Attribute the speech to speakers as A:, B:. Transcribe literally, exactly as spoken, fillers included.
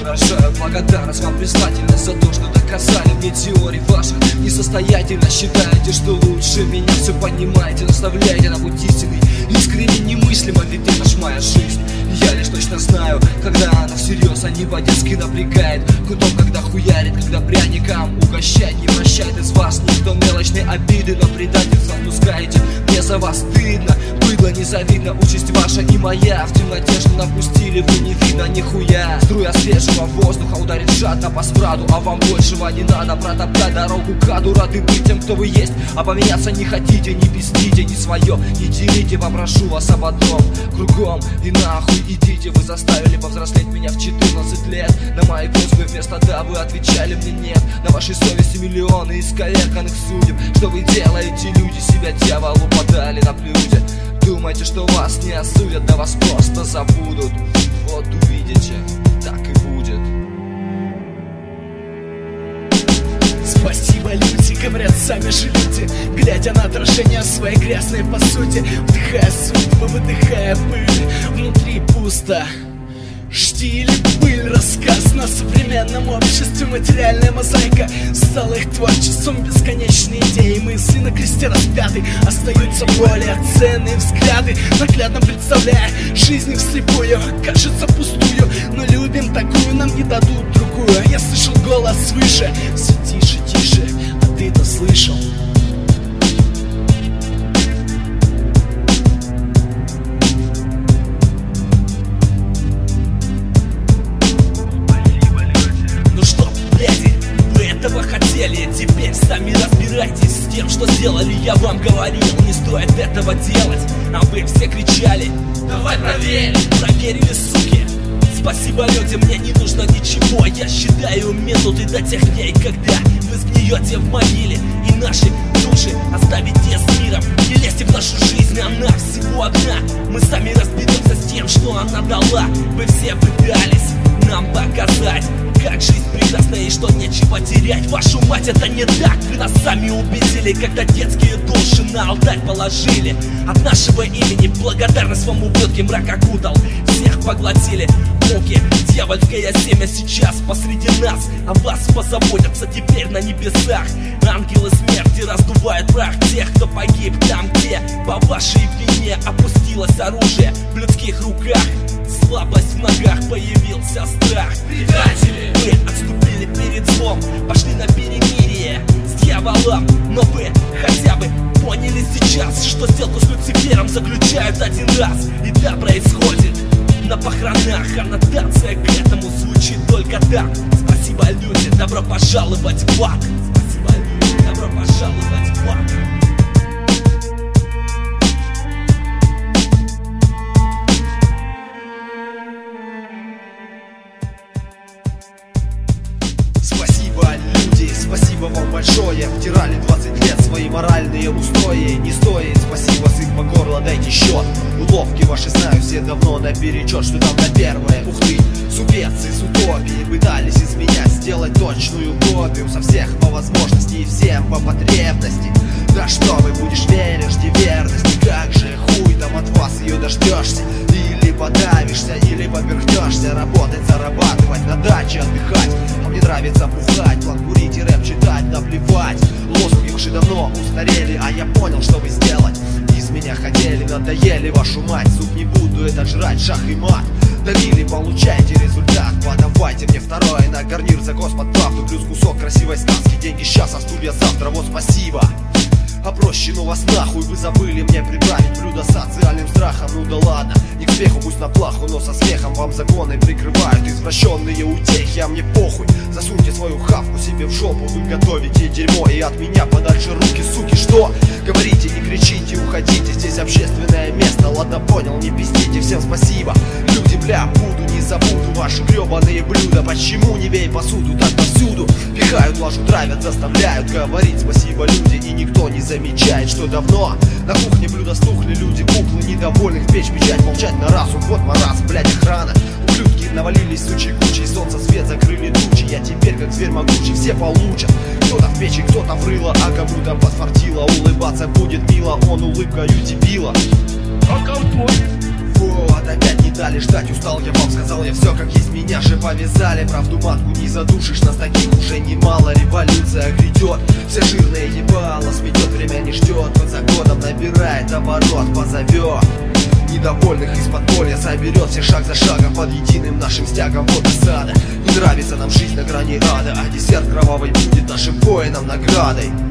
A: выражаю благодарность вам, признательность за то, что доказали мне теории ваших несостоятельно. Считаете, что лучше меня все понимаете, наставляете на путь истинный. Искренне немыслимо, ведь это ж моя жизнь. Я лишь точно знаю, когда она всерьез, а не по-детски напрягает. Кутом, когда хуярит, когда пряником угощает. Не прощает из вас никто мелочные обиды, но предательство отпускаете. Мне за вас стыдно, быдло незавидно, участь ваша и моя. В темноте что напустили, вы не видно нихуя. Струя свежего воздуха ударит жадно по спраду, а вам большего не надо. Протоптать дорогу к аду, рады быть тем, кто вы есть. А поменяться не хотите, не пиздите, не свое не делите, попрошу вас об одном. Кругом и нахуй идите, вы заставили повзрослеть меня в четырнадцать лет. На мои просьбы вместо да вы отвечали мне нет. На вашей совести миллионы исковерканных судеб. Что вы делаете, люди, себя дьяволу подали на блюде. Думаете, что вас не осудят, да вас просто забудут. Вот увидите, так и будет.
B: Спасибо, люди, говорят сами же люди, глядя на отражение своей грязной по сути. Вдыхая судьбы, выдыхая пыль, внутри пусто. Штиль, пыль, рассказ на современном обществе. Материальная мозаика стала их творчеством. Бесконечные идеи, мысли на кресте распяты. Остаются более ценные взгляды, наглядно представляя жизнь вслепую. Кажется пустую, но любим такую, нам не дадут другую. Я слышал голос свыше, все тише, тише, а ты-то слышал? Хотели, теперь сами разбирайтесь с тем, что сделали. Я вам говорил, не стоит этого делать, а вы все кричали: давай проверим. Проверили, суки. Спасибо, люди, мне не нужно ничего. Я считаю минуты до тех дней, когда вы сгниете в могиле, и наши души оставите с миром. Не лезьте в нашу жизнь, она всего одна. Мы сами разберемся с тем, что она дала. Вы все пытались нам показать, как жизнь прекрасна и что нечего терять. Вашу мать, это не так, вы нас сами убедили, когда детские души на алтарь положили. От нашего имени благодарность вам ублюдки, мрак окутал, всех поглотили муки. Дьявольское семя сейчас посреди нас, о вас позаботятся теперь на небесах. Ангелы смерти раздувают прах тех, кто погиб там, где по вашей вине опустилось оружие в людских руках. Слабость в ногах, появился страх. Предатели! Вы отступили перед злом, пошли на перемирие с дьяволом. Но вы хотя бы поняли сейчас, что сделку с Люцифером заключают один раз. И да, происходит на похоронах. Аннотация к этому звучит только так. Спасибо, люди, добро пожаловать в ад. Спасибо, люди, добро пожаловать в ад.
C: Спасибо вам большое, втирали двадцать лет свои моральные устои. Не стоит, спасибо, сыт по горло, дайте счет. Уловки ваши знаю все давно наперечет, что там на первое. Ух ты, супец из утопии пытались из меня сделать точную копию. Со всех по возможности и всем по потребности. Да что вы будешь веришь, верности, как же хуй там от вас ее дождешься. Или подавишься, или поперхнешься. Работать, зарабатывать, на даче отдыхать. А мне нравится бухать, план курить и рэп читать, наплевать. Лозунги ваши давно устарели, а я понял, что вы сделать из меня хотели. Надоели, вашу мать, суп не буду это жрать, шах и мат. Давили, получайте результат, подавайте мне второе на гарнир за господправду. Плюс кусок красивой сказки, деньги сейчас, а стулья завтра, вот спасибо. А проще, ну вас нахуй, вы забыли мне приправить блюдо социальным страхом. Ну да ладно, не к смеху, пусть на плаху, но со смехом вам законы прикрывают извращенные утехи, а мне похуй. Засуньте свою хавку себе в жопу, вы готовите дерьмо, и от меня подальше руки, суки. Что? Говорите, не кричите, уходите, здесь общественное место. Ладно, понял, не пиздите, всем спасибо. Люди, бля, буду, не забуду ваши гребаные блюда. Почему не бей посуду, так повсюду пихают, лажу, травят, заставляют говорить спасибо, люди, и никто не замечает, что давно на кухне блюда стухли, люди, куклы недовольных, печь, печать, молчать на разум. Вот маразм, блядь, охрана. Ублюдки навалились сучей кучей, солнце, свет, закрыли тучи. Я теперь как зверь могучий, все получат. Кто-то в печи, кто-то в рыло, а кому-то подфартило. Улыбаться будет мило, он улыбкою дебила.
B: А компот?
C: Вот, опять не дали ждать, устал я вам, сказал я все как есть, меня же повязали. Правду матку не задушишь, нас таких уже немало. Революция грядет, все жирные ебало сметет, время не ждет. Год за годом набирает оборот, позовет недовольных из подполья, соберет все шаг за шагом под единым нашим стягом. Вот осада, не нравится нам жизнь на грани ада, а десерт кровавый будет нашим воинам наградой.